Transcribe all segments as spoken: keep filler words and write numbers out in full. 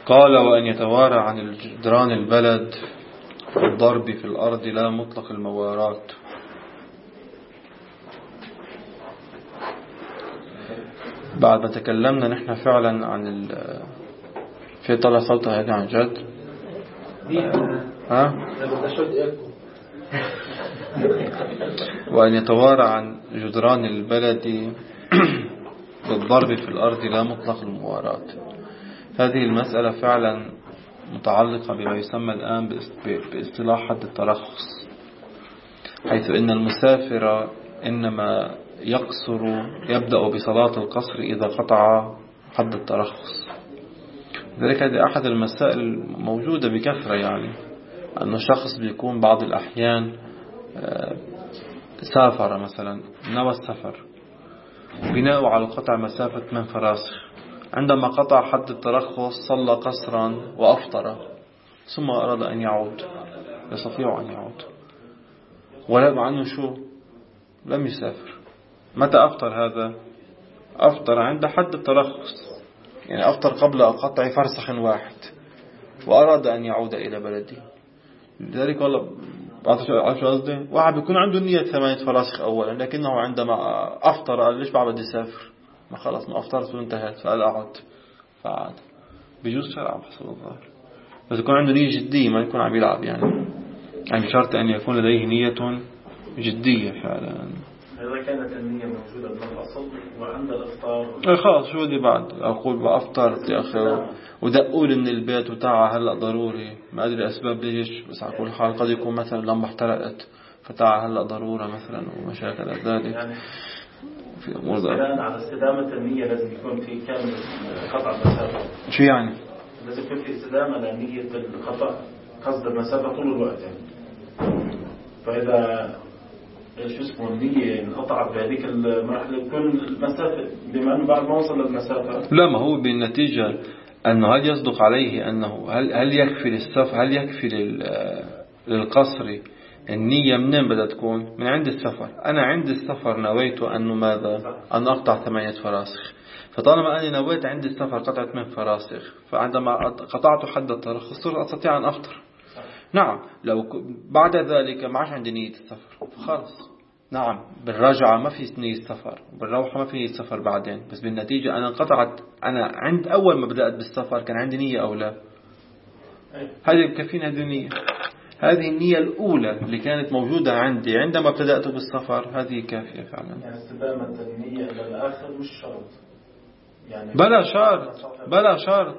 قال وأن يتوارى عن جدران البلد والضرب في الأرض لا مطلق المواراة. بعد ما تكلمنا نحن فعلا عن ال في طلع صوتها هذه عن جد ها وأن يتوارى عن جدران البلد بالضرب في الأرض لا مطلق المواراة. هذه المسألة فعلا متعلقة بما يسمى الآن باصطلاح حد الترخص، حيث إن المسافر إنما يقصر يبدأ بصلاة القصر إذا قطع حد الترخص. ذلك هذه أحد المسائل الموجودة بكثرة، يعني أنه شخص بيكون بعض الأحيان سافر مثلا نوى السفر بناء على قطع مسافة من فراسخ، عندما قطع حد الترخص صلى قصرا وأفطر ثم أراد أن يعود، يستطيع أن يعود ولا مع أنه شو لم يسافر. متى أفطر هذا؟ أفطر عند حد الترخص، يعني أفطر قبل قطع فرسخ واحد وأراد أن يعود إلى بلده. لذلك والله عارف شو قصدي؟ واحد بيكون عنده نية ثمانية فراسخ أولا، لكنه عندما أفطر قال ليش بعد بدي أسافر؟ ما خلاص ما أفطرت وانتهت، فقال أقعد فعاد. بيجوز شرعا حسب الظاهر، بس يكون عنده نية جدية، ما يكون عم يلعب، يعني يعني بشرط أن يكون لديه نية جدية فعلا. إذا كانت النية موجودة من الأصل وعند الإفطار خلاص شو بدي بعد أقول بأفطرت يا أخي ودقول من البيت وتاع هلأ ضروري، ما أدري أسباب ليش، بس على كل حال قد يكون مثلا لما احترقت فتاع هلأ ضرورة مثلا ومشاكل ذلك. يعني في أمور ذلك على استدامة النية لازم يكون في كامل قطع المسافة. شو يعني؟ لازم يكون في استدامة لنية القطع قصد المسافة طول الوقت يعني. فإذا شو اسمه النية انقطعت بهذيك المرحلة يكون المسافة بما أنه بعد ما وصل للمسافة. لا، ما هو بالنتيجة أنه هل يصدق عليه أنه هل هل يكفي للسفر، هل يكفي للقصر النية منين بدها تكون؟ من عند السفر. أنا عند السفر نويت أنه ماذا؟ أن أقطع ثمانية فراسخ، فطالما أني نويت عند السفر قطعة ثمانية فراسخ، فعندما قطعت حد الترخص صرت أستطيع أن أفطر. نعم، لو بعد ذلك ما عادش عندي نية السفر فخلص، نعم بالرجعة ما في نية السفر، بالروحة ما في نية السفر بعدين، بس بالنتيجة أنا انقطعت. أنا عند أول ما بدأت بالسفر كان عندي نية أو لا؟ هذه كفينا هذه النية، هذه النية الأولى اللي كانت موجودة عندي عندما بدأت بالسفر، هذه كافية فعلا. يعني استدامة النية إلى الآخر مش شرط، يعني بلا شرط بلا شرط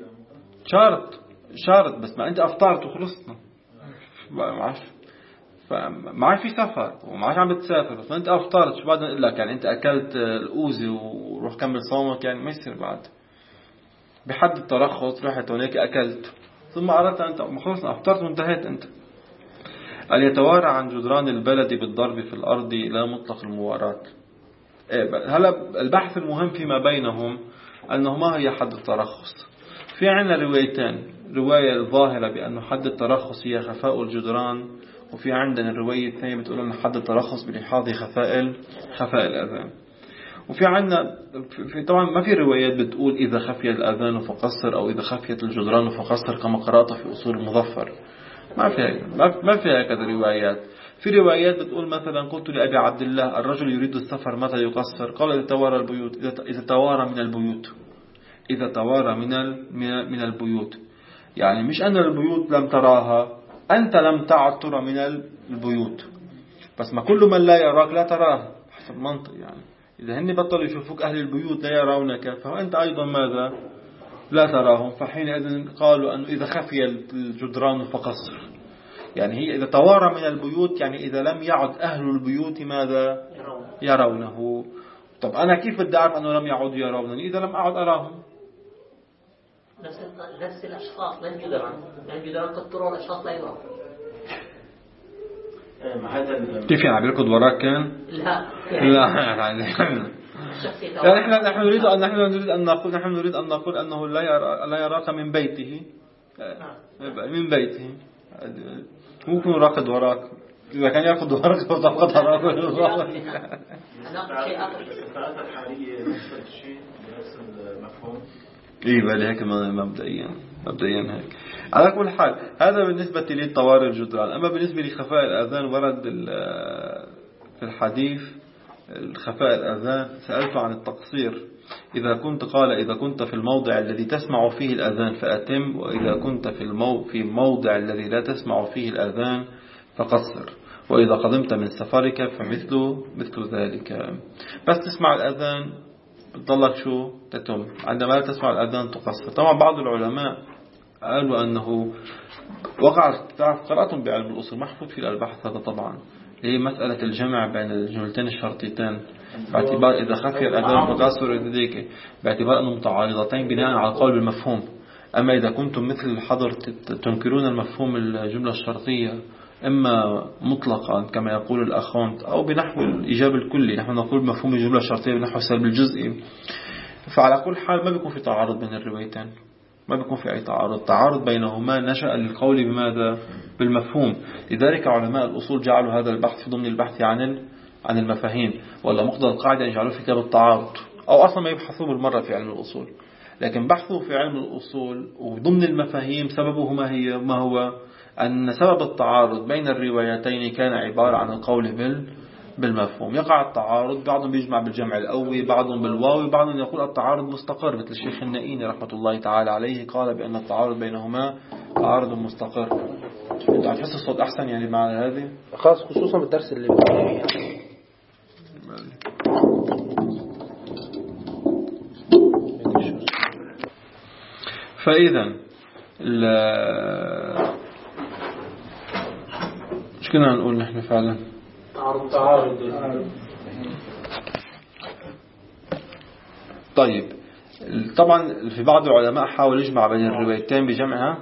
شرط شرط بس ما أنت أفطرت وخلصنا، معاش فمعاش في سفر ومعاش عم بتسافر، بس ما أنت أفطرت شو بعد نقول لك؟ يعني أنت أكلت الأوزي وروح كمل صومك، يعني ما يصير بعد بحد الترخص رحت هناك أكلت ثم أردت أنت خلصنا أفطرت وانتهيت. أنت أن يتوارى عن جدران البلد بالضرب في الأرض لا مطلق المواراة. هلا البحث المهم فيما بينهم أنه ما هي حد الترخص. في عنا روايتين، رواية الظاهرة بأنه حد الترخص هي خفاء الجدران، وفي عندنا الرواية الثانية بتقول أن حد الترخص بلحاظ خفاء خفاء الأذان. وفي عنا في طبعا ما في روايات بتقول إذا خفي الأذان فقصر أو إذا خفيت الجدران فقصر كما قرأت في أصول المظفر. ما فيها ما فيها كذا روايات. في روايات بتقول مثلا قلت لأبي عبد الله الرجل يريد السفر متى يقصر؟ قال إذا توارى البيوت، إذا توارى من البيوت، إذا توارى من من البيوت، يعني مش أن البيوت لم تراها، أنت لم تعد ترى من البيوت، بس ما كل من لا يراك لا تراه حسب منطق. يعني إذا هن بطلوا يشوفوك أهل البيوت لا يرونك، فأنت أيضا ماذا؟ لا تراهم. فحينئذ قالوا أنه إذا خفي الجدران فقصر، يعني هي إذا توارى من البيوت، يعني إذا لم يعد أهل البيوت ماذا؟ يرونه. طب أنا كيف بدي أعرف أنه لم يعودوا يرونني إذا لم أعد أراهم؟ نفس نفس الأشخاص من الجدران، من الجدران قد ترى الأشخاص لا يرون. كيف يعني بيركض وراك كان؟ لا لا يعني يعني نحن نحن نريد أن نحن نريد أن نقول نحن نريد أن نقول أنه لا يرى لا يراك من بيته، من بيته ممكن يراقد وراك. إذا كان يركض وراك فقط وراك. أنا شيء آخر الصفات الحالية نفس الشيء نفس المفهوم. إيه بالي هيك مبدئيا مبدئيا هيك. على كل حال هذا بالنسبة للطوارئ الجدران. أما بالنسبة لخفاء الأذان ورد في الحديث خفاء الأذان سألت عن التقصير إذا كنت قال إذا كنت في الموضع الذي تسمع فيه الأذان فأتم، وإذا كنت في المو في موضع الذي لا تسمع فيه الأذان فقصر، وإذا قدمت من سفرك فمثل مثل ذلك. بس تسمع الأذان بتضلك شو تتم، عندما لا تسمع الأذان تقصر. طبعا بعض العلماء قالوا أنه وقع قرأتم بعلم الأصول محفوظ في البحث هذا طبعا، هي مسألة الجمع بين الجملتين الشرطيتين باعتبار إذا خفي الأذان فقصر ذلك باعتبار أنهم متعارضتين بناء على القول بالمفهوم. أما إذا كنتم مثل الحضر تنكرون المفهوم الجملة الشرطية إما مطلقا كما يقول الأخوان أو بنحو الإجابة الكلي، نحن نقول مفهوم الجملة الشرطية بنحو السلب الجزئي. فعلى كل حال ما بيكون في تعارض بين الروايتين، ما بيكون في أي تعارض. تعارض بينهما نشأ للقول بماذا؟ بالمفهوم. لذلك علماء الأصول جعلوا هذا البحث ضمن البحث عن عن المفاهيم، ولا مقتضى القاعدة أن يجعلوه في كتاب التعارض، أو أصلا ما يبحثوه بالمرة في علم الأصول، لكن بحثوا في علم الأصول وضمن المفاهيم سببه ما هي ما هو أن سبب التعارض بين الروايتين كان عبارة عن القول بال بالمفهوم. يقع التعارض بعضهم بيجمع بالجمع الأول، بعضهم بالواو، بعضهم يقول التعارض مستقر، مثل الشيخ النائيني رحمة الله تعالى عليه قال بأن التعارض بينهما تعارض مستقر. انت عم تحس الصوت أحسن يعني مع هذه خاص خصوصا بالدرس اللي يعني. فإذا مش كنا نقول نحن فعلا تعارض تعارض طيب. طبعا في بعض العلماء حاول يجمع بين الروايتين بجمعها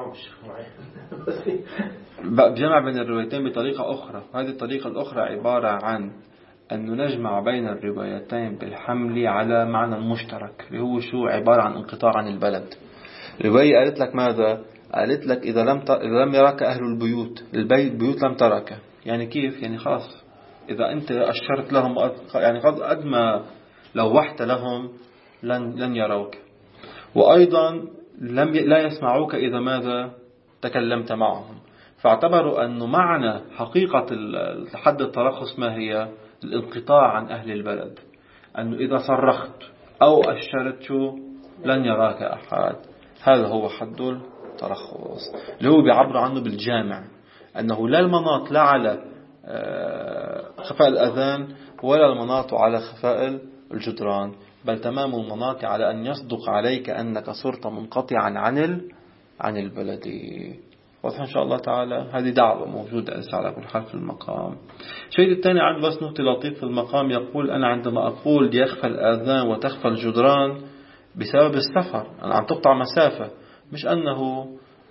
بجمع بين الروايتين بطريقة أخرى. هذه الطريقة الأخرى عبارة عن أن نجمع بين الروايتين بالحمل على معنى مشترك اللي هو شو عبارة عن انقطاع عن البلد. رواية قالت لك ماذا؟ قالت لك إذا لم ت... إذا لم يراك أهل البيوت البيت بيوت لم ترك. يعني كيف؟ يعني خلاص إذا أنت أشرت لهم يعني قد قد ما لوحت لهم لن لن يروك، وأيضا لم ي... لا يسمعوك إذا ماذا تكلمت معهم. فاعتبروا أنه معنى حقيقة حد الترخص ما هي؟ الانقطاع عن أهل البلد، أنه إذا صرخت أو أشرت شو لن يراك أحد. هذا هو حد الترخص اللي هو بيعبر عنه بالجامع، أنه لا المناط لا على خفاء الأذان ولا المناط على خفاء الجدران، بل تمام المناط على أن يصدق عليك أنك صرت منقطعا عن عن البلد. واضح إن شاء الله تعالى. هذه دعوة موجودة على كل حال في المقام. الشيء الثاني عن بس نقطة لطيف في المقام، يقول أنا عندما أقول يخفى الآذان وتخفى الجدران بسبب السفر، أنا عم تقطع مسافة، مش أنه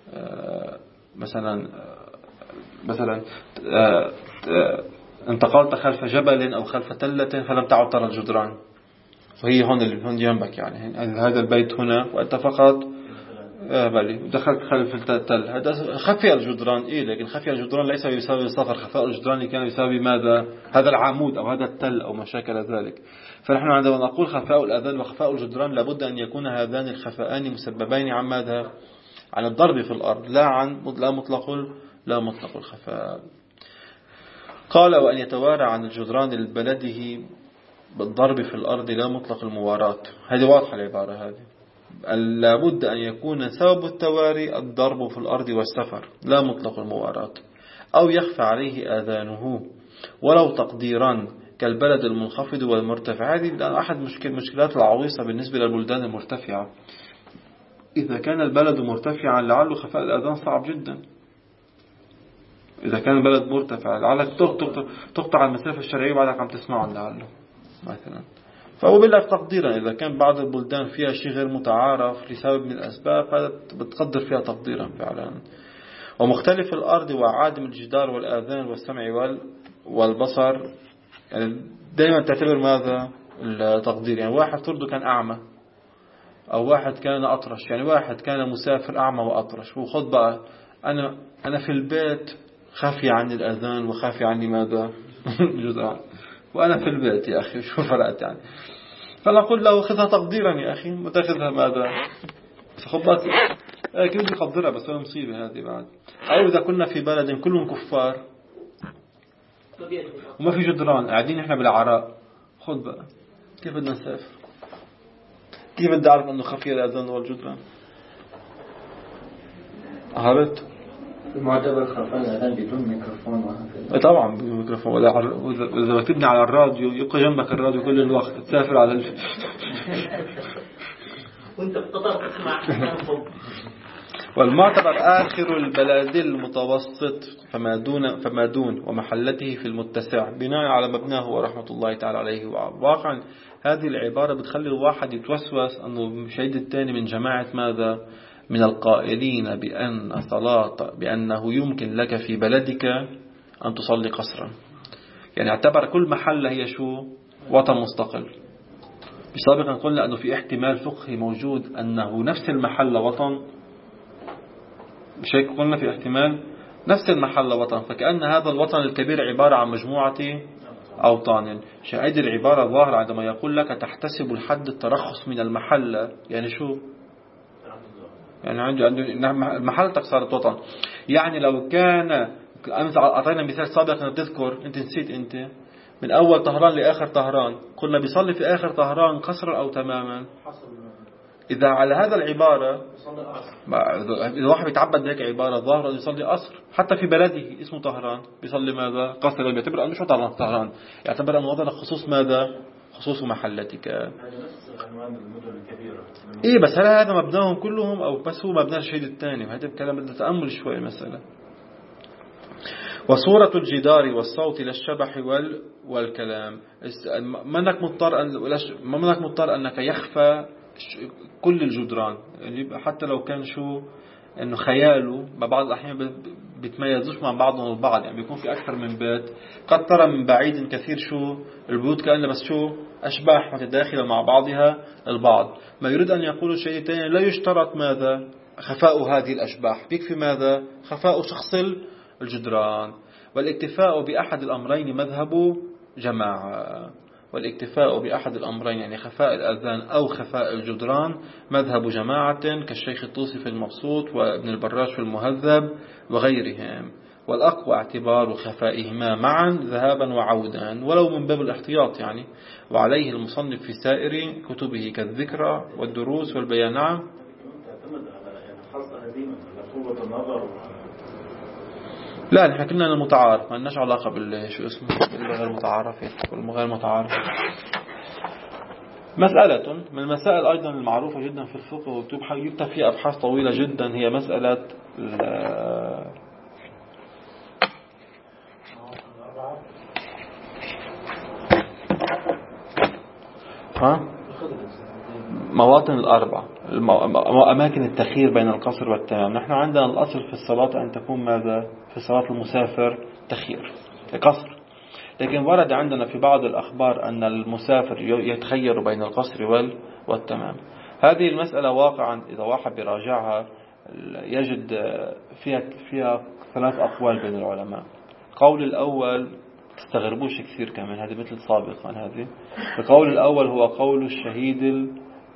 مثلا مثلا انتقلت خلف جبل أو خلف تلة فلم تعد ترى الجدران، وهي هون اللي هون جنبك، يعني هذا البيت هنا وأنت فقط بلي دخلت خلف التل. هذا خفي الجدران إيه، لكن خفي الجدران ليس بسبب السفر. خفاء الجدران كان بسبب ماذا؟ هذا العمود أو هذا التل أو ما شاكل ذلك. فنحن عندما نقول خفاء الأذان وخفاء الجدران لابد أن يكون هذان الخفاءان مسببين عن ماذا؟ عن الضرب في الأرض، لا عن لا مطلق لا مطلق الخفاء. قال وأن يتوارى عن الجدران لبلده بالضرب في الأرض لا مطلق المواراة. هذه واضحة العبارة هذه. لابد أن يكون سبب التواري الضرب في الأرض والسفر لا مطلق المواراة، أو يخفى عليه آذانه ولو تقديرا كالبلد المنخفض والمرتفع. هذه أحد مشكل مشكلات العويصة بالنسبة للبلدان المرتفعة. إذا كان البلد مرتفعا لعله خفاء الآذان صعب جدا. إذا كان البلد مرتفع لعلك تقطع المسافة الشرعية بعدك عم تسمعه لعله مثلا. فهو بالله تقديرا إذا كان بعض البلدان فيها شيء غير متعارف لسبب من الأسباب هذا بتقدر فيها تقديرا فعلا. ومختلف الأرض وعادم الجدار والآذان والسمع والبصر، يعني دائما تعتبر ماذا التقدير. يعني واحد فرضه كان أعمى أو واحد كان أطرش، يعني واحد كان مسافر أعمى وأطرش، وخذ بقى أنا أنا في البيت خافي عن الأذان وخافي عني ماذا الجدار، وأنا في البيت يا أخي شو فرقت يعني. فنقول له خذها تقديرا يا أخي، متاخذها ماذا؟ خطات كيف بدي أقدرها؟ بس هو مصيبة هذه بعد. أو إذا كنا في بلد كلهم كفار وما في جدران، قاعدين إحنا بالعراء، خذ بقى كيف بدنا نسافر؟ كيف بدي أعرف أنه خفي الأذان والجدران؟ عرفت؟ المعتبر خرفان الأذان بدون ميكروفون وهكذا. طبعا بدون ميكروفون، ولا عر... إذا بتبني على الراديو يبقى جنبك الراديو كل الوقت، تسافر على ال... وانت بتقدر تسمع فوق. والمعتبر آخر البلد المتوسط فما دون فما دون ومحلته في المتسع بناء على مبناه ورحمة الله تعالى عليه. واقعا هذه العبارة بتخلي الواحد يتوسوس أنه شهيد الثاني من جماعة ماذا؟ من القائلين بأن صلاة بأنه يمكن لك في بلدك أن تصلي قصرا، يعني اعتبر كل محلة هي شو؟ وطن مستقل. سابقا قلنا أنه في احتمال فقهي موجود أنه نفس المحلة وطن، مش هيك قلنا في احتمال نفس المحلة وطن، فكأن هذا الوطن الكبير عبارة عن مجموعة أوطان. شاهد العبارة ظاهرة عندما يقول لك تحتسب الحد الترخص من المحلة، يعني شو؟ يعني عنده محلتك صارت وطن. يعني لو كان أعطينا مثال سابق أن تذكر، أنت نسيت، أنت من أول طهران لآخر طهران كنا بيصلي في آخر طهران قصرا أو تماما. إذا على هذا العبارة إذا واحد بيتعبد هيك عبارة ظاهرة يصلي قصر حتى في بلده اسمه طهران بيصلي ماذا؟ قصرا، بيعتبر أنه شو طهران طهران يعتبر أنه وضع خصوص ماذا؟ خصوص محلتك. إيه بس هل هذا مبناهم كلهم أو بس هو مبنى الشهيد الثاني؟ وهذا الكلام بدنا تأمل شوي المسألة. وصورة الجدار والصوت للشبح وال والكلام، منك مضطر أن منك مضطر أنك يخفى كل الجدران، يعني حتى لو كان شو إنه خياله ببعض الأحيان بيتميزوش مع بعضهم البعض، يعني بيكون في أكثر من بيت قد ترى من بعيد كثير شو البيوت كأنها بس شو أشباح متداخلة مع بعضها البعض. ما يريد أن يقول الشيء الثاني لا يشترط ماذا؟ خفاء هذه الأشباح، بيكفي ماذا؟ خفاء شخص الجدران. والاكتفاء بأحد الأمرين مذهب جماعة، والاكتفاء بأحد الأمرين يعني خفاء الأذان أو خفاء الجدران مذهب جماعة كالشيخ الطوسي في المبسوط وابن البراج في المهذب وغيرهم. والأقوى اعتبار خفائهما معا ذهابا وعودا ولو من باب الاحتياط يعني. وعليه المصنف في سائر كتبه كالذكرى والدروس والبيان. نعم لا نحن كنا المتعارف، ما لناش علاقة بال شو اسمه بالغير المتعارفة والغير متعارف. مسألة من المسائل أيضا المعروفة جدا في الفقه ويكتب فيها أبحاث طويلة جدا هي مسألة ها مواطن الأربع، أماكن التخيير بين القصر والتمام. نحن عندنا الأصل في الصلاة أن تكون ماذا؟ في صلاة المسافر تخيير قصر، لكن ورد عندنا في بعض الأخبار أن المسافر يتخير بين القصر والتمام. هذه المسألة واقعا إذا واحد براجعها يجد فيها فيها ثلاث أقوال بين العلماء. قول الأول تستغربوش كثير كمان، هذه مثل سابقا هذه. القول الأول هو قول الشهيد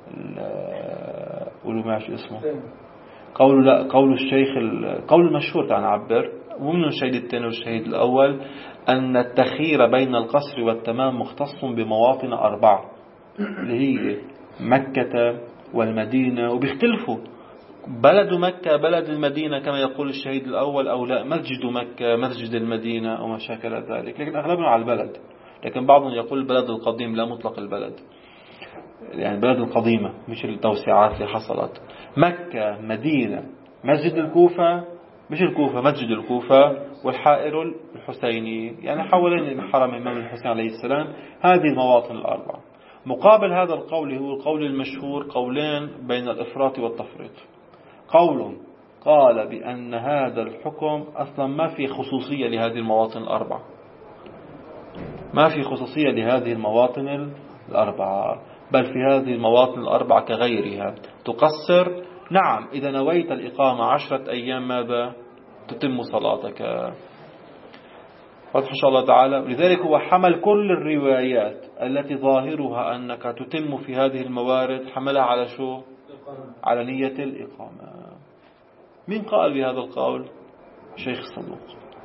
قولوا معي اسمه قول لا قول الشيخ القول المشهور تعال نعبر ومن الشهيد الثاني والشهيد الأول أن التخيير بين القصر والتمام مختص بمواطن أربعة اللي هي مكة والمدينة، وبيختلفوا بلد مكة بلد المدينة كما يقول الشهيد الأول أو لا، مسجد مكة مسجد المدينة أو ما شاكل ذلك، لكن أغلبنا على البلد. لكن بعضهم يقول البلد القديم لا مطلق البلد، يعني البلد القديمة مش التوسعات اللي حصلت. مكة مدينة مسجد الكوفة مش الكوفة مسجد الكوفة والحائر الحسيني يعني حوالين حرم الإمام الحسين عليه السلام. هذه المواطن الأربعة. مقابل هذا القول هو القول المشهور قولين بين الإفراط والتفريط. قول قال بأن هذا الحكم أصلا ما في خصوصية لهذه المواطن الأربعة، ما في خصوصية لهذه المواطن الأربعة، بل في هذه المواطن الأربعة كغيرها تقصر. نعم إذا نويت الإقامة عشرة أيام ماذا؟ تتم صلاتك. واضح إن شاء الله تعالى. ولذلك هو حمل كل الروايات التي ظاهرها أنك تتم في هذه الموارد، حملها على شو؟ على نية الإقامة. مين قال بهذا القول؟ شيخ الصدوق.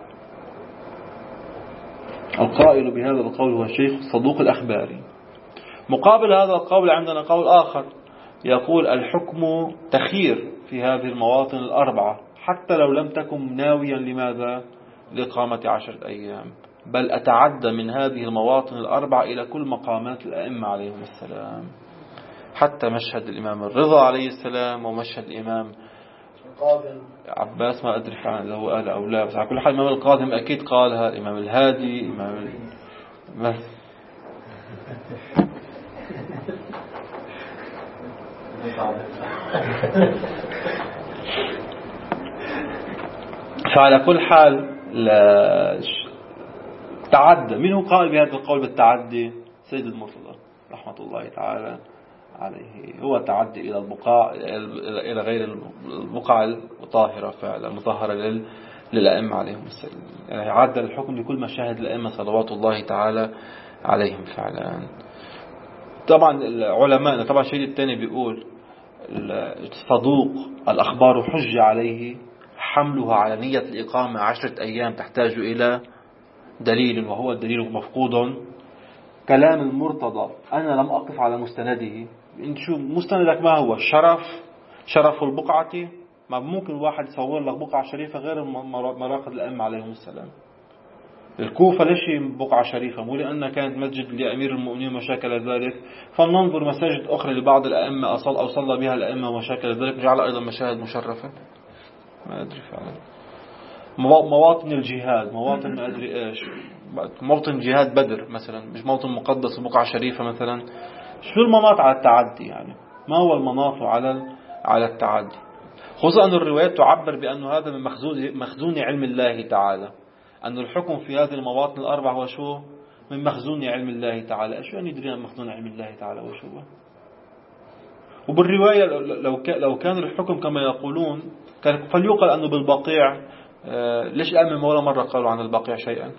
القائل بهذا القول هو الشيخ الصدوق الأخباري. مقابل هذا القول عندنا قول آخر يقول الحكم تخير في هذه المواطن الأربعة حتى لو لم تكن ناويا لماذا؟ لإقامة عشرة أيام، بل أتعدى من هذه المواطن الأربعة إلى كل مقامات الأئمة عليهم السلام، حتى مشهد الإمام الرضا عليه السلام ومشهد الإمام عباس، ما أدري فعلا إذا هو قال أو لا، بس على كل حال الإمام القاظم أكيد قالها، الإمام الهادي، الإمام ال... بس فعلى كل حال لا تعدى. منه قال بهذا القول بالتعدي؟ سيد المرتضى رحمة الله تعالى عليه، هو تعدي إلى البقاع إلى غير البقاع الطاهرة فعلا المطهرة للأئمة عليهم السلام، يعني عدى الحكم لكل مشاهد الأئمة صلوات الله تعالى عليهم فعلا. طبعا العلماء، طبعا الشيء الثاني بيقول الصدوق الأخبار حج عليه، حملها على نية الإقامة عشرة أيام تحتاج إلى دليل وهو الدليل مفقود. كلام المرتضى أنا لم أقف على مستنده. انت شو مستندك؟ ما هو الشرف؟ شرف البقعة؟ ما ممكن واحد يصور لك بقعة شريفة غير مراقد الأئمة عليهم السلام. الكوفة ليش بقعة شريفة؟ مو لأنها كانت مسجد لأمير المؤمنين وشاكل ذلك، فلننظر مساجد أخرى لبعض الأئمة أصل أو صلى بها الأئمة وشاكل ذلك جعل أيضا مشاهد مشرفة. ما أدري فعلا. مواطن الجهاد، مواطن ما أدري إيش، موطن جهاد بدر مثلا، مش موطن مقدس وبقعة شريفة مثلا. شو المناط على التعدي؟ يعني ما هو المناط على على التعدي؟ خصوصا أن الروايات تعبر بأن هذا من مخزون مخزون علم الله تعالى، أن الحكم في هذه المواطن الأربع هو شو؟ من مخزون علم الله تعالى. شو يعني يدري عن مخزون علم الله تعالى وشو؟ وبالرواية لو لو كان الحكم كما يقولون كان فليقل أنه بالبقيع. ليش الأئمة ولا مرة قالوا عن البقيع شيئا؟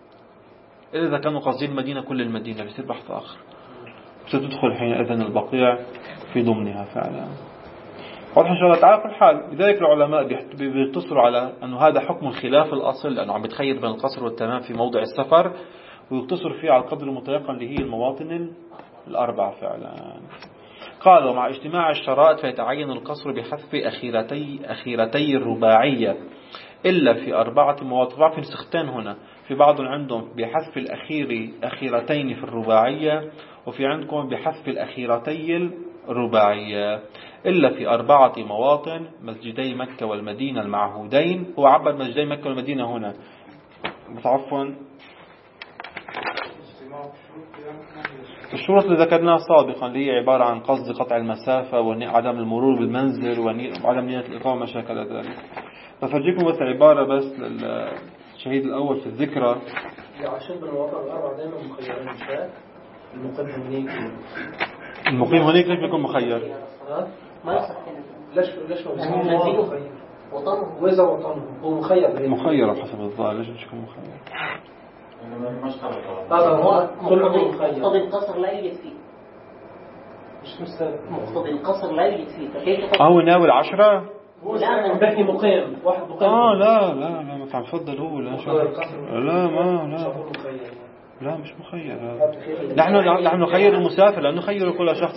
إذا كانوا قاصدين المدينة كل المدينة بيصير بحث آخر، ستدخل حينئذ البقيع في ضمنها فعلا. واضح إن شاء الله تعالى. كل حال لذلك العلماء بيتصلوا على أنه هذا حكم خلاف الأصل، لأنه عم بتخير بين القصر والتمام في موضع السفر، ويقتصر فيه على القدر المتيقن اللي هي المواطن الأربعة فعلا. قالوا مع اجتماع الشرائط فيتعين القصر بحذف أخيرتي أخيرتي الرباعية إلا في أربعة مواطن. في نسختين هنا، في بعض عندهم بحذف الأخير أخيرتين في الرباعية، وفي عندكم بحذف الأخيرتي الرباعية إلا في أربعة مواطن: مسجدي مكة والمدينة المعهودين. هو عبر مسجدي مكة والمدينة هنا، بس عفوا الشروط اللي ذكرناها سابقا اللي هي عبارة عن قصد قطع المسافة وعدم المرور بالمنزل وعدم نية الإقامة ما شاكل ذلك. ففرجيكم بس عبارة بس للشهيد الأول في الذكرى. عشان بالمواطن الأربعة دائما مخيرين الشاب المقيم هنيك. المقيم هنيك ليش بيكون مخير؟ ما يصح. ليش ليش هو مخير؟ وطنه وإذا وطنه هو مخير. مخير بحسب الظاهر. ليش مش يكون مخير؟ هذا هو مقتضي القصر لا يوجد فيه. مش مستوى مقتضي القصر لا يوجد فيه. فكيف هو ناوي العشرة؟ لا بحكي مقيم واحد مقيم. اه لا لا لا ما تفضل هو لا لا ما لا لا مش مخير هذا. نحن نحن نخير المسافر لأنه نخير كل شخص.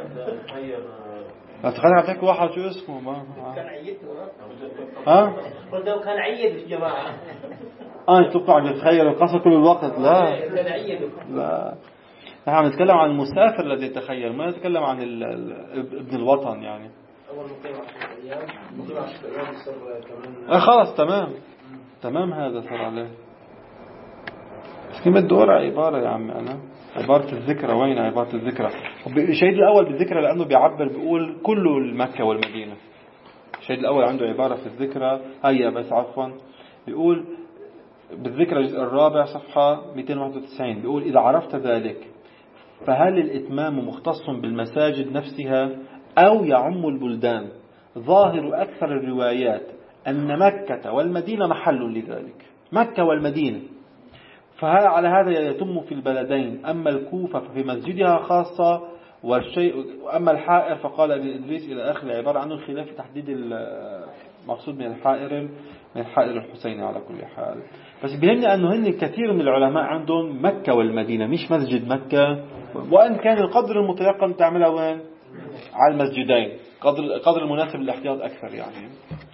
لا تخيل عتك واحد شو اسمه ما كان عيدته ها قلت لو كان عيد يا جماعة اه تطلع تتخيل القصر كل الوقت. لا كان عيده. لا نحن نتكلم عن المسافر الذي يتخيل، ما نتكلم عن ابن الوطن يعني. أول مقيم عشرة أيام مقيم عشرة أيام يصير كمان. آه خلاص تمام تمام هذا صار عليه. بس كلمة دور عبارة يا عمي أنا عبارة الذكرى. وين عبارة الذكرى؟ الشهيد الأول بالذكرى لأنه بيعبر بيقول كل المكة والمدينة. الشهيد الأول عنده عبارة في الذكرى هيا بس عفوا بيقول بالذكرى الجزء الرابع صفحة مئتين وواحد وتسعين بيقول إذا عرفت ذلك فهل الإتمام مختص بالمساجد نفسها أو يعم البلدان؟ ظاهر أكثر الروايات أن مكة والمدينة محل لذلك. مكة والمدينة فعلى هذا يتم في البلدين. أما الكوفة ففي مسجدها خاصة، والشيء أما الحائر فقال ابن إدريس إلى آخر العبارة عنه الخلاف في تحديد المقصود من الحائر من الحائر الحسيني على كل حال. بس بيهمني أنه هن كثير من العلماء عندهم مكة والمدينة مش مسجد مكة، وأن كان القدر المتيقن تعملها وين؟ على المسجدين، قدر قدر المناسب للاحتياط أكثر يعني.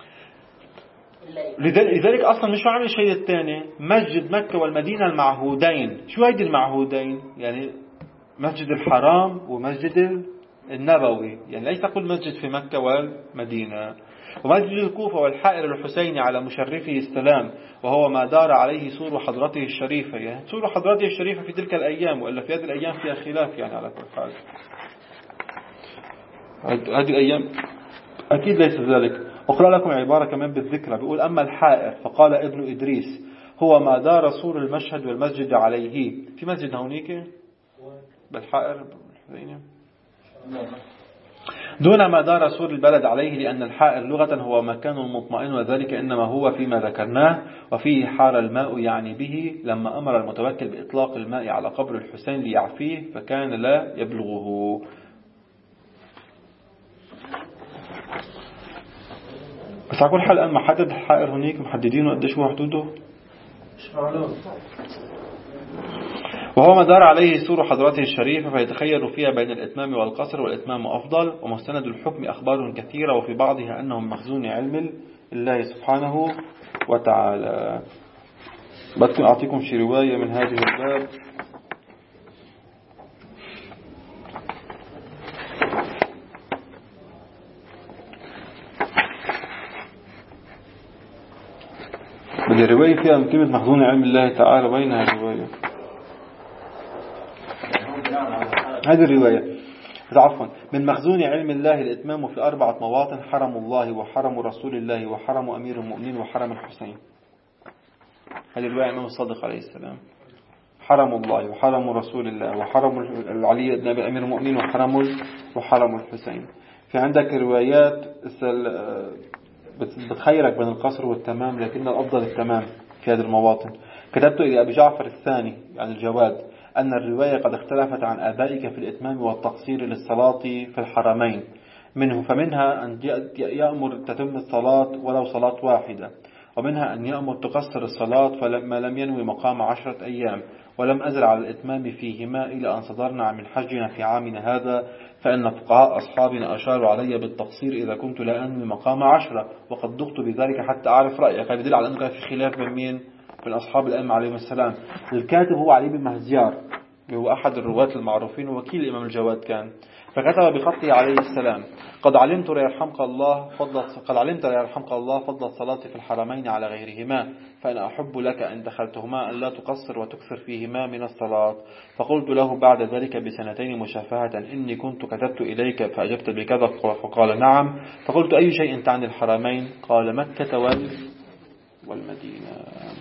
لذلك أصلا مش عامل شيء الثاني مسجد مكة والمدينة المعهودين. شو هيدي المعهودين؟ يعني مسجد الحرام ومسجد النبوي، يعني ليس كل مسجد في مكة والمدينة. ومسجد الكوفة والحائر الحسيني على مشرفه السلام، وهو ما دار عليه سور حضرته الشريفة. يعني سور حضرته الشريفة في تلك الأيام، وإلا في هذه الأيام فيها خلاف يعني على كل حال. هذه الأيام أكيد ليس ذلك. أقرأ لكم عبارة كمان بالذكرى، بيقول أما الحائر فقال ابن إدريس هو ما دار سور المشهد والمسجد عليه. في مسجد هونيك بالحائر دون ما دار سور البلد عليه، لأن الحائر لغة هو مكان مطمئن، وذلك إنما هو فيما ذكرناه وفيه حار الماء، يعني به لما أمر المتوكل بإطلاق الماء على قبر الحسين ليعفيه فكان لا يبلغه. بس على كل حال الآن محدد الحائر هناك، محددينه قديش هو حدوده مش معلوم. وهو ما دار عليه سور حضرته الشريفة، فيتخير فيها بين الإتمام والقصر، والإتمام أفضل. ومستند الحكم أخبار كثيرة، وفي بعضها أنهم مخزون علم الله سبحانه وتعالى. بدكم أعطيكم شي رواية من هذه الباب. بدي رواية فيها من كلمة مخزون علم الله تعالى. وين هذه الرواية؟ هذه الرواية عفوا من مخزون علم الله الإتمام في أربعة مواطن: حرم الله وحرم رسول الله وحرم أمير المؤمنين وحرم الحسين. هذه الرواية من الصادق عليه السلام. حرم الله وحرم رسول الله وحرم علي بن أمير المؤمنين وحرم وحرم الحسين. في عندك روايات بتخيرك بين القصر والتمام، لكن الأفضل التمام في هذه المواطن. كتبت إلى أبي جعفر الثاني عن الجواد أن الرواية قد اختلفت عن آبائك في الإتمام والتقصير للصلاة في الحرمين، منه فمنها أن يأمر تتم الصلاة ولو صلاة واحدة، ومنها أن يأمر تقصر الصلاة فلما لم ينوي مقام عشرة أيام. ولم أزل على الإتمام فيهما إلى أن صدرنا من حجنا في عامنا هذا، فإن فقهاء أصحابنا أشاروا علي بالتقصير إذا كنت لا أنوي مقام عشرة، وقد دقت بذلك حتى أعرف رأيك. يدل على أنه كان في خلاف بين مين؟ بين أصحاب الأئمة عليهم السلام. الكاتب هو علي بن مهزيار، هو أحد الرواة المعروفين ووكيل الإمام الجواد كان. فكتب بخطه عليه السلام: قد علمت يرحمك الله فضل قد علمت يرحمك الله فضل الصلاة في الحرمين على غيرهما، فأنا أحب لك إن دخلتهما أن لا تقصر وتكثر فيهما من الصلاة. فقلت له بعد ذلك بسنتين مشافهة: إني كنت كتبت إليك فأجبت بكذا. فقال: نعم. فقلت: أي شيء تعني الحرمين؟ قال: مكة وال والمدينة.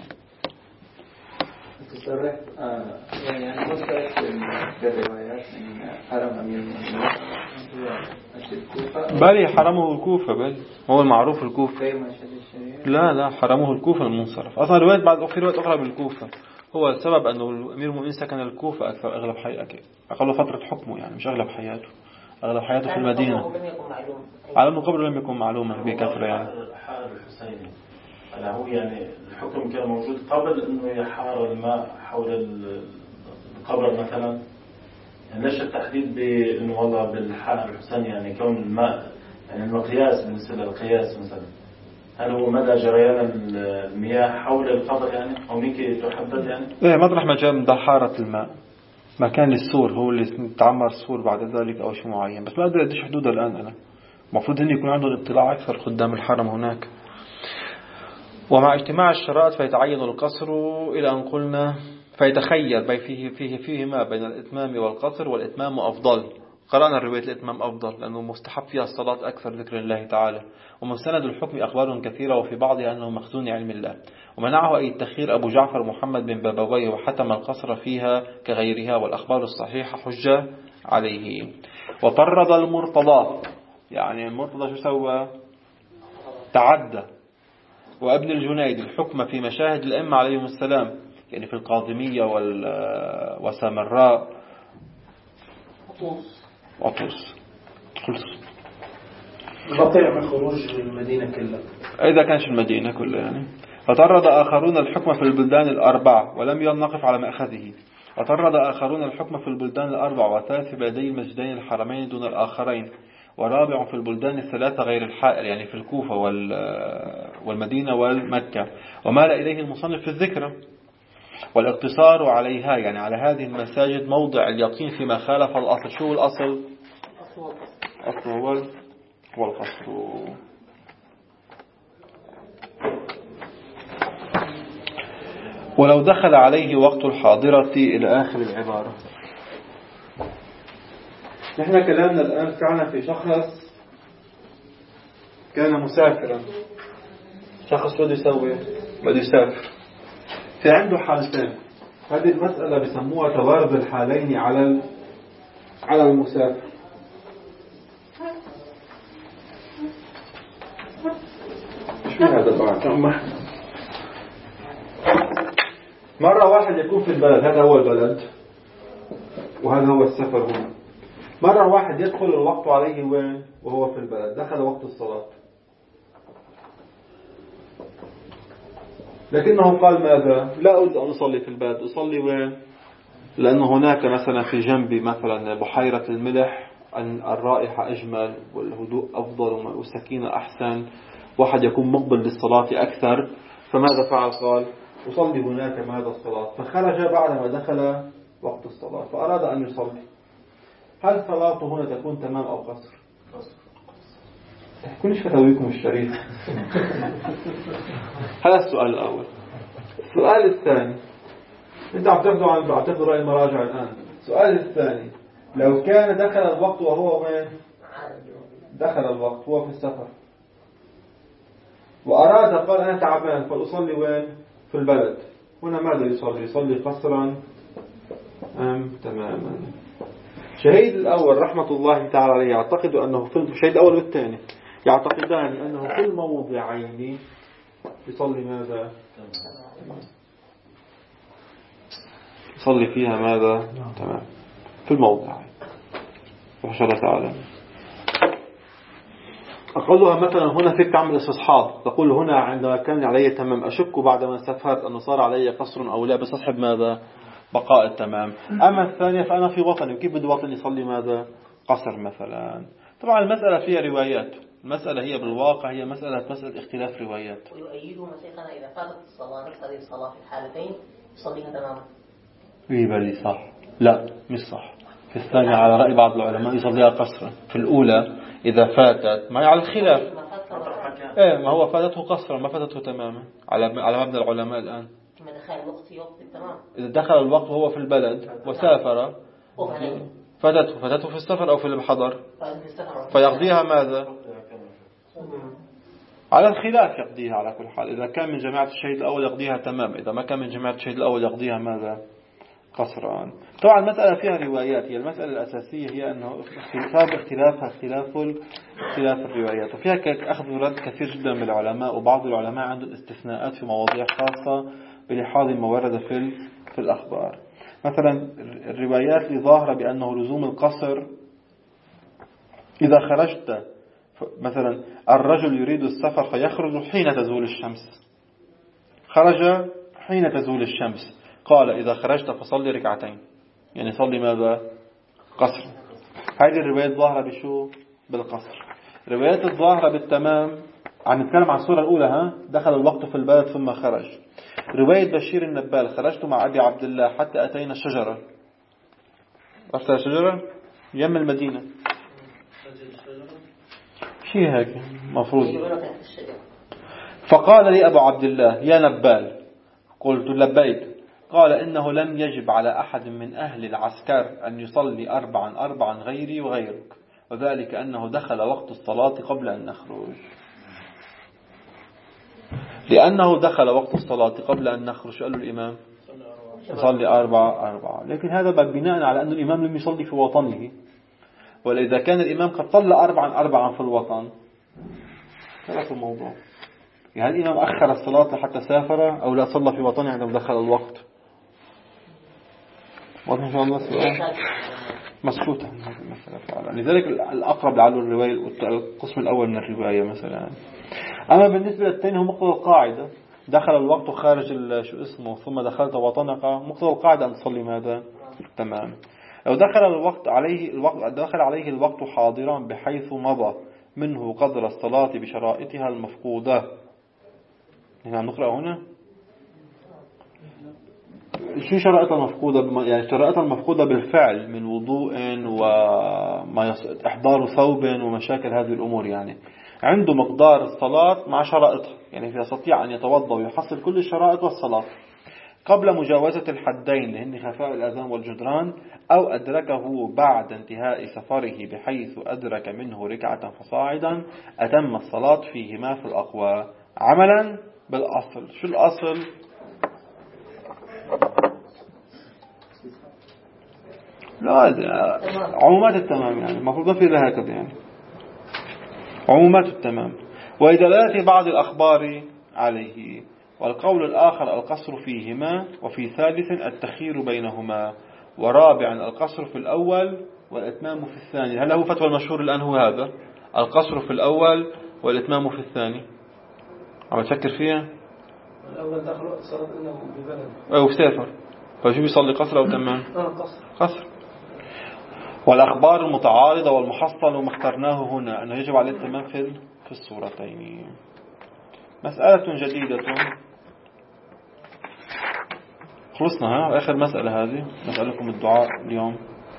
تصرح آه يعني أنا مستعد بالروايات من حرم أمير المؤمنين بل حرمه الكوفة، بل هو المعروف الكوفة. لا لا حرمه الكوفة المنصرف. أصلا رواية بعد في رواية أخرى بالكوفة. هو السبب أنه الأمير المؤمنين سكن الكوفة أكثر أغلب حياته، أقل فترة حكمه يعني، مش أغلب حياته، أغلب حياته في المدينة. على أنه قبل لم يكن معلومة بكثرة يعني. حار الحسين أنا هو يعني الحكم كان موجود قبل إنه يحار الماء حول القبر مثلا. يعني ليش التحديد بإنه والله بالحار الحسين؟ يعني كون الماء يعني المقياس بالنسبة للقياس مثلا، هل هو مدى جريان المياه حول القبر يعني أو ميكي تحدد يعني؟ إيه مطرح ما جاء من دحارة الماء مكان السور هو اللي تعمر السور بعد ذلك أو شيء معين. بس ما أدري قديش حدودها الآن. أنا المفروض إن يكون عندهم اطلاع أكثر قدام الحرم هناك. ومع اجتماع الشرائط فيتعين القصر إلى أن قلنا فيتخير بين فيه فيه فيهما بين الإتمام والقصر، والإتمام أفضل. قرأنا الرواية الإتمام أفضل لأنه مستحب فيها الصلاة أكثر ذكر الله تعالى. ومستند الحكم أخبار كثيرة، وفي بعضها أنه مخزون علم الله. ومنعه أي التخير أبو جعفر محمد بن بابويه، وحتم القصر فيها كغيرها، والأخبار الصحيحة حجة عليه. وطرد المرتضى، يعني المرتضى شو سوى؟ تعدى. وابن الجنيد الحكم في مشاهد الأئمة عليهم السلام، يعني في القاضمية وسامراء وطوس خلص. قطع من خروج المدينة كلها إذا كانش المدينة كلها يعني. فطرد آخرون الحكم في البلدان الأربع ولم ينقف على مأخذه. وطرد آخرون الحكم في البلدان الأربع وثالث بلدي المسجدين الحرمين دون الآخرين، ورابع في البلدان الثلاثة غير الحائر يعني في الكوفة والمدينة والمكة، ومال إليه المصنف في الذكر والاقتصار عليها يعني على هذه المساجد موضع اليقين فيما خالف الأصل. شو الأصل؟ أصل هو والقصر. ولو دخل عليه وقت الحاضرة إلى آخر العبارة. نحن كلامنا الآن فعلا في شخص كان مسافرا، شخص بده يسوي بده يسافر، في عنده حالتين. هذه المسألة بسموها توارد الحالين على على المسافر. شو هذا البعض؟ مرة واحد يكون في البلد، هذا هو البلد وهذا هو السفر هنا. مرة واحد يدخل الوقت عليه وين؟ وهو في البلد، دخل وقت الصلاة، لكنه قال ماذا؟ لا أريد أن أصلي في البلد، أصلي وين؟ لأنه هناك مثلا في جنبي مثلا بحيرة الملح، أن الرائحة أجمل والهدوء أفضل والسكينة أحسن، واحد يكون مقبل للصلاة أكثر. فماذا فعل؟ قال أصلي هناك ماذا الصلاة. فخرج بعدما دخل وقت الصلاة فأراد أن يصلي. هل صلاته هنا تكون تمام أو قصر؟ تحكونيش فتاويكم الشريف. هذا السؤال الأول. السؤال الثاني، أنت عم تاخذوا عن عم تاخذوا رأي المراجع الآن. السؤال الثاني، لو كان دخل الوقت وهو وين؟ دخل الوقت وهو في السفر وأراد قال أنا تعبان فأصلي وين؟ في البلد. هنا ماذا يصلي؟ يصلي قصرا أم تماما؟ شهيد الأول رحمة الله تعالى عليه يعتقد أنه في الشهيد الأول والثاني يعتقدان أنه في الموضعين يصلي ماذا؟ يصلي فيها ماذا؟ تمام في الموضعين. وحشرة تعالى أقولها مثلا هنا فيك تعمل استصحاب، تقول هنا عندما كان علي تمام أشك بعدما سافرت أنه صار علي قصر أو لا، بس أصحب ماذا؟ بقاء التمام. أما الثانية فأنا في وطني، وكيف بدي وطني يصلي ماذا؟ قصر مثلا. طبعا المسألة فيها روايات، المسألة هي بالواقع هي مسألة مسألة اختلاف روايات. ويؤيده مسيخنا إذا فاتت الصلاة نفس هذه الصلاة في الحالتين يصليها تماما. إيه بلي صح؟ لا مش صح. في الثانية على رأي بعض العلماء يصليها قصرا. في الأولى إذا فاتت ما على الخلاف. إيه ما هو فاتته قصرا ما فاتته تماما على على مبنى العلماء الآن. ما دخل الوقت في وقت التمام. إذا دخل الوقت وهو في البلد وسافر فاتته فاتته في السفر أو في الحضر فيقضيها ماذا؟ على الخلاف يقضيها على كل حال. إذا كان من جماعة الشهيد الأول يقضيها تمام، إذا ما كان من جماعة الشهيد الأول يقضيها ماذا؟ قصرا. طبعا المسألة فيها روايات، هي المسألة الأساسية هي أنه سبب اختلافها اختلاف اختلاف الروايات، وفيها أخذ ورد كثير جدا من العلماء، وبعض العلماء عندهم استثناءات في مواضيع خاصة بلحاظ ما ورد في في الأخبار. مثلا الروايات اللي ظاهرة بأنه لزوم القصر إذا خرجت، مثلا الرجل يريد السفر فيخرج حين تزول الشمس، خرج حين تزول الشمس، قال إذا خرجت فصلي ركعتين، يعني صلي ماذا؟ قصر. هذه الروايات ظاهرة بشو؟ بالقصر. روايات الظاهرة بالتمام عم نتكلم عن الصورة الأولى، ها دخل الوقت في البلد ثم خرج. رواية بشير النبال خرجت مع أبي عبد الله حتى أتينا الشجرة، رفت الشجرة يم المدينة شيء هيك مفروض. فقال لي أبو عبد الله يا نبال، قلت لبيك. قال إنه لم يجب على أحد من أهل العسكر أن يصلي أربعا أربعا غيري وغيرك، وذلك أنه دخل وقت الصلاة قبل أن نخرج. لأنه دخل وقت الصلاة قبل أن نخرج قال له الإمام يصلي أربعة أربعة، لكن هذا بناء على أن الإمام لم يصلي في وطنه. وإذا كان الإمام قد صلى أربعا أربعا في الوطن ثلاث الموضوع، يعني الإمام أخر الصلاة حتى سافر أو لا صلى في وطنه عندما دخل الوقت. واضح إن شاء الله سؤال مسكوت عن هذه المسألة فعلا. لذلك الأقرب لعله الرواية القسم الأول من الرواية مثلا. أما بالنسبة للثاني هو مقتضى القاعدة، دخل الوقت خارج شو اسمه ثم دخلت وطنق، مقتضى القاعدة أن تصلي ماذا؟ تمام. لو دخل الوقت عليه الوقت دخل عليه الوقت حاضرا بحيث مضى منه قدر الصلاة بشرائطها المفقودة. هنا نقرأ هنا شو شرائط المفقودة؟ يعني شرائط المفقودة بالفعل من وضوء وما يص... إحضار ثوب ومشاكل هذه الأمور. يعني عنده مقدار الصلاة مع شرائطها، يعني يستطيع أن يتوضأ ويحصل كل الشرائط والصلاة قبل مجاوزة الحدين لهن خفاء الأذان والجدران، أو أدركه بعد انتهاء سفره بحيث أدرك منه ركعة فصاعدا أتم الصلاة فيهما في الأقوى عملا بالأصل. شو الأصل؟ لا عمومات التمام، يعني المفروض ما في إلا هكذا، يعني عمومات التمام. وإدلالة بعض الأخبار عليه. والقول الآخر القصر فيهما، وفي ثالث التخيير بينهما، ورابعا القصر في الأول والإتمام في الثاني. هل هو فتوى المشهور الآن هو هذا القصر في الأول والإتمام في الثاني؟ عم تفكر فيها؟ الأول دخل وقت صلاة إنه ببلد أو سافر، فشو بيصلي قصر أو تمام؟ قصر قصر. والأخبار المتعارضة والمحصل وما اخترناه هنا أنه يجب عليه التمام في في الصورتين. مسألة جديدة خلصنا. ها آخر مسألة هذه، نسألكم الدعاء اليوم.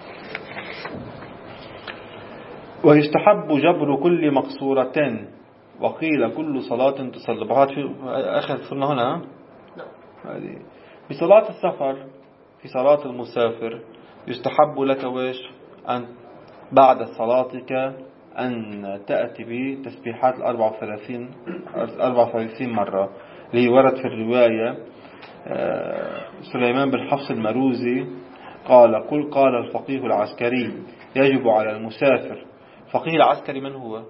ويستحب جبر كل مقصورة، وقيل كل صلاة تصلى. بعد في آخر صرنا هنا هذه بصلاة السفر. في صلاة المسافر يستحب لك ويش أن بعد صلاتك أن تأتي بتسبيحات الأربعة وثلاثين أربعة وثلاثين مرة. اللي ورد في الرواية سليمان بن حفص المروزي قال قل قال الفقيه العسكري يجب على المسافر. فقيه العسكري من هو؟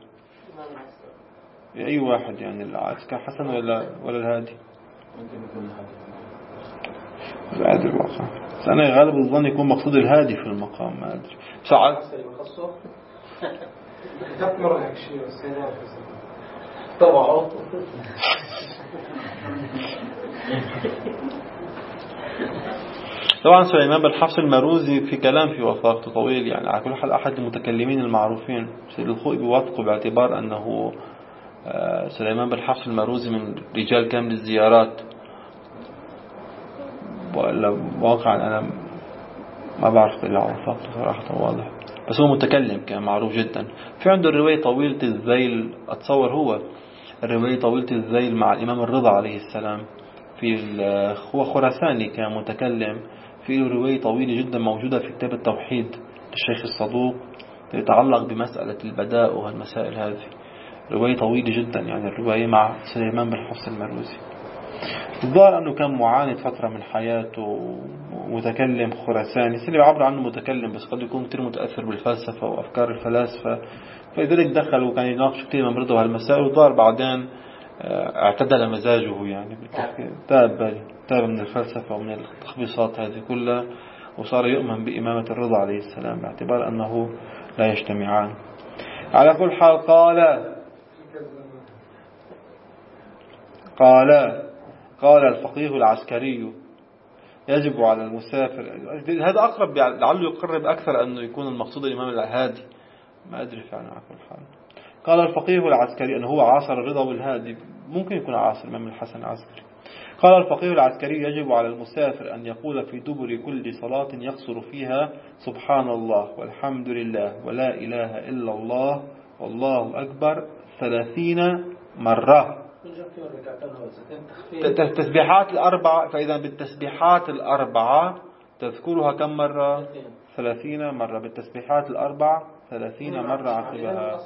أي واحد يعني، العسكر حسن ولا ولا الهادي؟ لا أدري الواقع، بس أنا غالب الظن يكون مقصود الهادي في المقام، ما أدري. سعد طبعا طبعا سليمان بن حفص المروزي في كلام في وثاقته طويل، يعني على كل حال أحد المتكلمين المعروفين. سيد الخوئي بيوثقه باعتبار أنه سليمان بن حفص المروزي من رجال كامل الزيارات. واقعا أنا ما بعرف إلا وثاقته صراحة واضح، بس هو متكلم كان معروف جدا. في عنده الرواية طويلة الذيل، أتصور هو الرواية طويلة الذيل مع الإمام الرضا عليه السلام. في هو خراساني كان متكلم، في رواية طويلة جدا موجودة في كتاب التوحيد للشيخ الصدوق تتعلق بمسألة البداء والمسائل هذه. رواية طويلة جدا، يعني الرواية مع سليمان بن حفص المروزي. الظاهر أنه كان معاند فترة من حياته، متكلم خراساني. اللي بيعبر عنه متكلم، بس قد يكون كتير متأثر بالفلسفة وأفكار الفلاسفة، فلذلك دخل وكان يناقش كتير من مرضه هالمسائل. والظاهر بعدين اعتدل مزاجه، يعني تاب تاب من الفلسفة ومن التخبيصات هذه كلها، وصار يؤمن بإمامة الرضا عليه السلام باعتبار أنه لا يجتمعان. على كل حال قال قال قال الفقيه العسكري يجب على المسافر. هذا أقرب، لعله يقرب أكثر أنه يكون المقصود الإمام الهادي، ما أدري فعلا. على كل حال قال الفقيه العسكري أنه هو عاصر الرضا والهادي، ممكن يكون عاصر الإمام الحسن العسكري. قال الفقيه العسكري يجب على المسافر أن يقول في دبر كل صلاة يقصر فيها سبحان الله والحمد لله ولا إله إلا الله والله أكبر ثلاثين مرة. التسبيحات الأربعة، فإذا بالتسبيحات الأربعة تذكرها كم مرة؟ ثلاثين مرة. بالتسبيحات الأربعة ثلاثين مرة عقبها.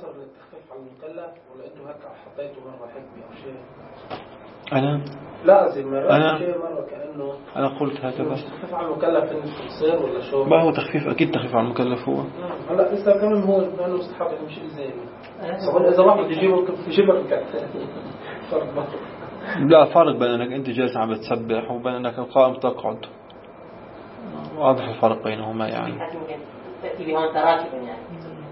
أنا لازم أنا شيء مرة كأنه أنا قلت هكذا. تخفيف على المكلف إنه تصير ولا شو؟ ما هو تخفيف، أكيد تخفيف على المكلف هو. هلا لسه كمان هو إنه مستحب يمشي زين. إذا واحد يجيبه يجيبه ركعتين. لا فرق بين أنك أنت جالس عم بتسبح وبين أنك قائم تقعد. واضح الفرق بينهما يعني. تأتي بهون تراكبا يعني.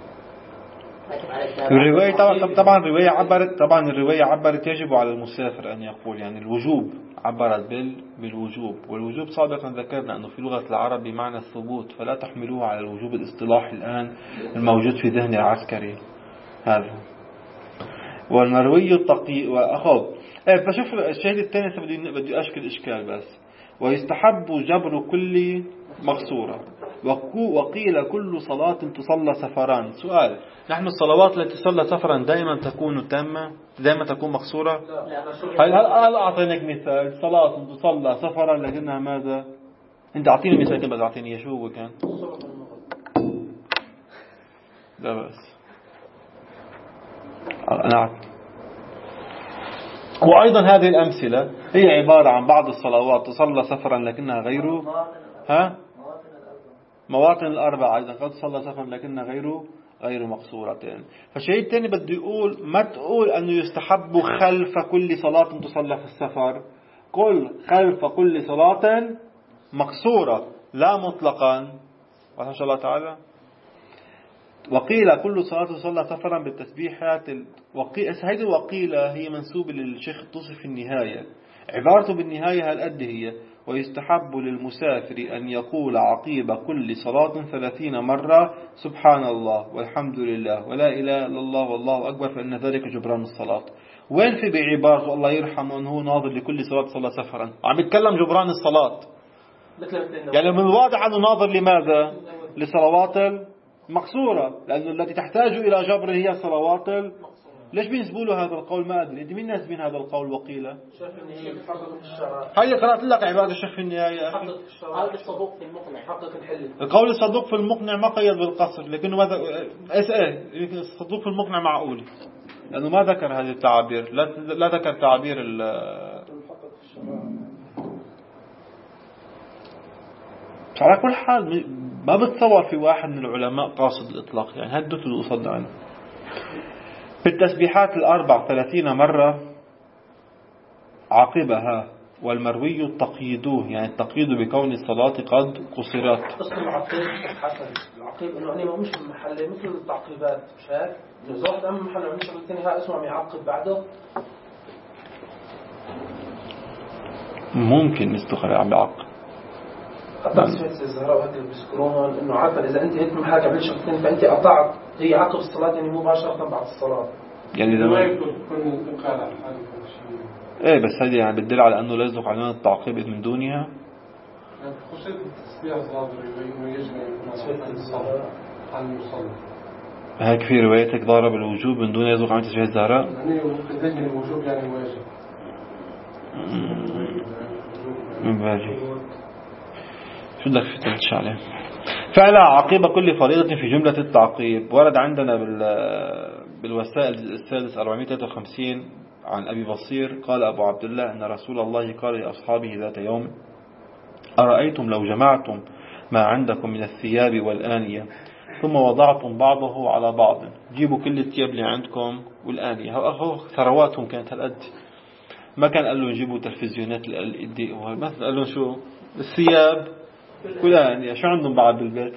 الرواية طبعا طبعا الرواية عبرت طبعا الرواية عبرت يجب على المسافر أن يقول يعني الوجوب، عبرت بال بالوجوب، والوجوب سابقا ذكرنا أنه في لغة العرب بمعنى الثبوت، فلا تحملوه على الوجوب الاصطلاحي الآن الموجود في ذهن العسكري هذا. والمروي التقي وأخذ إيه فشوف الشيء الثاني بدي بدي أشكل إشكال بس. ويستحب جبر كل مقصورة، وقيل كل صلاة تصلى سفران. سؤال، نحن الصلوات التي تصلى سفرا دائما تكون تامة، دائما تكون مقصورة؟ هل هل أعطيناك مثال صلاة تصلى سفرا لكنها ماذا؟ أنت أعطيني مثال كم بس أعطيني شو كان؟ لا بس أنا أعطي. وأيضا هذه الأمثلة هي عبارة عن بعض الصلوات تصلى سفرا لكنها غير ها مواطن الأربعة أيضا قد تصلى سفرا لكنها غير غير مقصورتين. فالشيء الثاني بدي يقول ما تقول أنه يستحب خلف كل صلاة تصلى في السفر، قل خلف كل صلاة مقصورة لا مطلقا وإن شاء الله تعالى. وقيل كل صلاة تصلى سفرا بالتسبيحات ال... وقي... هذه وقيل هي منسوبة للشيخ الطوسي في النهاية، عبارته بالنهاية هالقد هي ويستحب للمسافر أن يقول عقيب كل صلاة ثلاثين مرة سبحان الله والحمد لله ولا إله إلا الله والله أكبر فإن ذلك جبران الصلاة. وين في بعبارته الله يرحمه أنه ناظر لكل صلاة صلى سفرا، عم يتكلم جبران الصلاة، يعني من الواضح أنه ناظر لماذا؟ لصلوات مقصورة، لأنه التي تحتاج إلى جبر هي الصلوات. ليش بينسبوا له هذا القول؟ ما أدري. أنت مين ناسبين هذا القول؟ وقيلة هاي قرأت لك عبادة الشيخ في النهاية. قول الصدوق في المقنع حقق الحل. القول الصدوق في المقنع ما قيد بالقصر، لكنه ماذا إيش إيه الصدوق في المقنع معقول، لأنه ما ذكر هذه التعابير، لا لا ذكر تعابير ال على كل حال. ما بتصور في واحد من العلماء قاصد الإطلاق، يعني هدته الأصد عنه. في التسبيحات الأربع ثلاثين مرة عقبها، والمروي التقييدوه يعني التقييد بكون الصلاة قد قصرت. اسم العقيب حسن العقيب إنه يعني مش محل مثل التعقيبات مش هيك؟ إذا واحد أمام محل ومش الثاني ها اسمه يعقب بعده ممكن نستخرج عم بعقب. حتى سمعت الزهراء وهذا اللي بيذكرون إنه عارفة إذا أنت هيك محل قبل شغلتين فأنت قطعت هي عقب الصلاة يعني مباشرة بعد الصلاة. يعني إذا ما يكون انتقال على حاله إيه بس هذه يعني بتدل على أنه لا يصدق علينا التعقيب من دونها. يعني خشيت التسبيح الظاهري إنه يجب أن يكون الصلاة على المصلى. هيك في روايتك ضارب الوجوب من دون يصدق على تسبيح الزهراء. يعني في ذهن الوجوب يعني واجب. من باجي. شو بدك في تلتش عليه؟ فعلا عقيبة كل فريضة في جملة التعقيب. ورد عندنا بالوسائل السادس أربعمائة وثلاثة وخمسين عن أبي بصير قال أبو عبد الله أن رسول الله قال لأصحابه ذات يوم أرأيتم لو جمعتم ما عندكم من الثياب والآنية ثم وضعتم بعضه على بعض، جيبوا كل الثياب اللي عندكم والآنية، هو ثرواتهم كانت هالقد، ما كان قال لهم جيبوا تلفزيونات الإدي وهالمثل، قال لهم شو الثياب والآنية، شو عندهم بعد بالبيت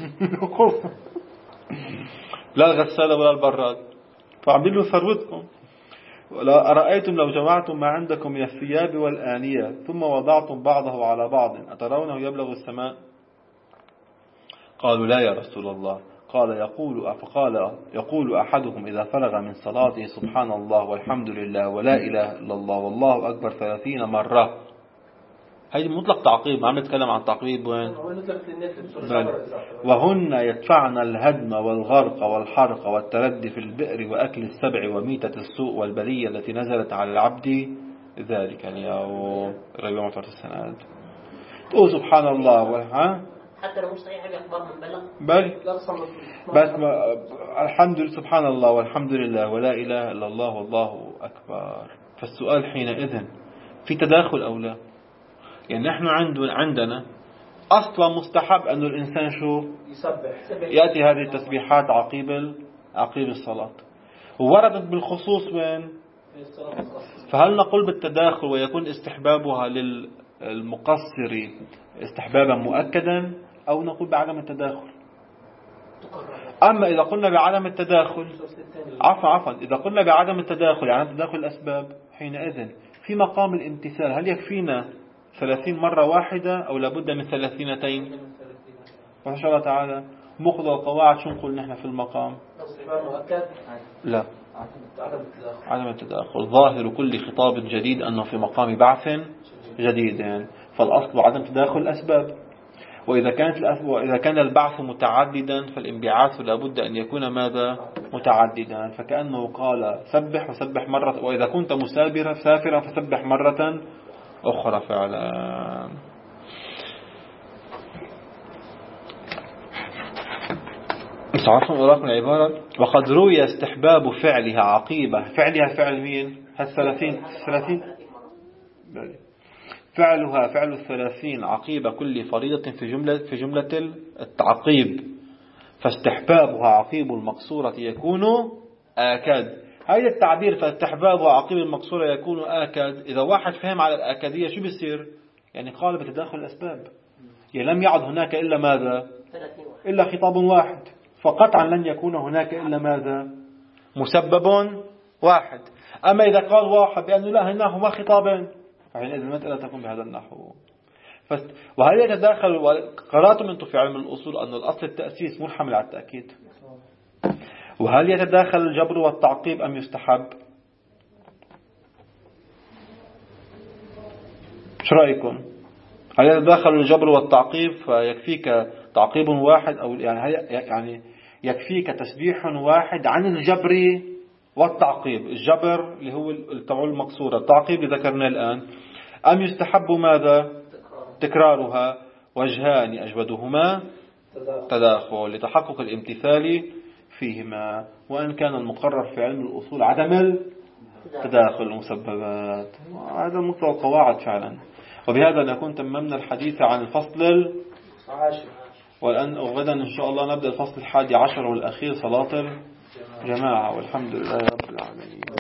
لا الغسالة ولا البراد، فعملوا ثروتكم. أرأيتم لو جمعتم ما عندكم من الثياب والآنية ثم وضعتم بعضه على بعض أترونه يبلغ السماء؟ قالوا لا يا رسول الله. قال يقول فقال يقول أحدكم إذا فرغ من صلاته سبحان الله والحمد لله ولا إله إلا الله والله أكبر ثلاثين مرة. هذه مطلق تعقيب، ما عم نتكلم عن تعقيب وين. وهن يدفعن الهدم والغرق والحرق والتردي في البئر وأكل السبع وميتة السوء والبلية التي نزلت على العبد ذلك اليوم. ربيع معترض السنة تقول سبحان الله وها حتى لو مش صحيح الأخبار من بلغ بل بس الحمد لله سبحان الله والحمد لله ولا إله إلا الله والله أكبر. فالسؤال حينئذ في تداخل أو لا؟ يعني نحن عندنا أصلا مستحب أن الإنسان شو يسبح يأتي هذه التسبيحات عقيب عقيب الصلاة، ووردت بالخصوص وين؟ فهل نقول بالتداخل ويكون استحبابها لل المقصر استحبابا مؤكدا، أو نقول بعدم التداخل. أما إذا قلنا بعدم التداخل، عفوا عفوا إذا قلنا بعدم التداخل يعني تداخل الأسباب، حينئذ في مقام الامتثال هل يكفينا ثلاثين مرة واحدة أو لابد من ثلاثينتين؟ وإن شاء الله تعالى مقتضى القواعد شو نقول نحن في المقام؟ لا، عدم التداخل. ظاهر كل خطاب جديد أنه في مقام بعث جديد، يعني فالأصل عدم تداخل الأسباب. وإذا كانت وإذا كان البعث متعددا فالانبعاث لابد أن يكون ماذا؟ متعددا. فكأنه قال سبح وسبح مرة، وإذا كنت مسافرا سافرا فسبح مرة أخرى فعلا. تعرفون أوراق العبارة. وقد روي استحباب فعلها عقيبة. فعلها فعل مين؟ الثلاثين الثلاثين فعلها فعل الثلاثين عقيبة كل فريضة في جملة في جملة التعقيب، فاستحبابها عقيب المقصورة يكون آكد. هذا التعبير فاستحبابها عقيب المقصورة يكون آكد، إذا واحد فهم على الآكدية شو بيصير؟ يعني قال بتداخل الأسباب، يعني لم يعد هناك إلا ماذا؟ إلا خطاب واحد، فقطعا لن يكون هناك إلا ماذا؟ مسبب واحد. أما إذا قال واحد بأنه لا هنا هما خطابين، يعني إذا المسألة تكون بهذا النحو. وهل يتداخل؟ قرأتم أنتم في علم الأصول أن الأصل التأسيس محمل على التأكيد. وهل يتداخل الجبر والتعقيب أم يستحب؟ شو رأيكم؟ هل يتداخل الجبر والتعقيب فيكفيك تعقيب واحد، أو يعني يعني يكفيك تسبيح واحد عن الجبر والتعقيب؟ الجبر اللي هو التبع المقصورة، التعقيب اللي ذكرناه الآن. أم يستحب ماذا؟ تكرارها. وجهان أجودهما تداخل لتحقق الامتثال فيهما، وأن كان المقرر في علم الأصول عدم التداخل المسببات. هذا مقتضى القواعد فعلا. وبهذا نكون تممنا الحديث عن الفصل العاشر، والآن غدا إن شاء الله نبدأ الفصل الحادي عشر والأخير، صلاة الجماعة. والحمد لله رب العالمين.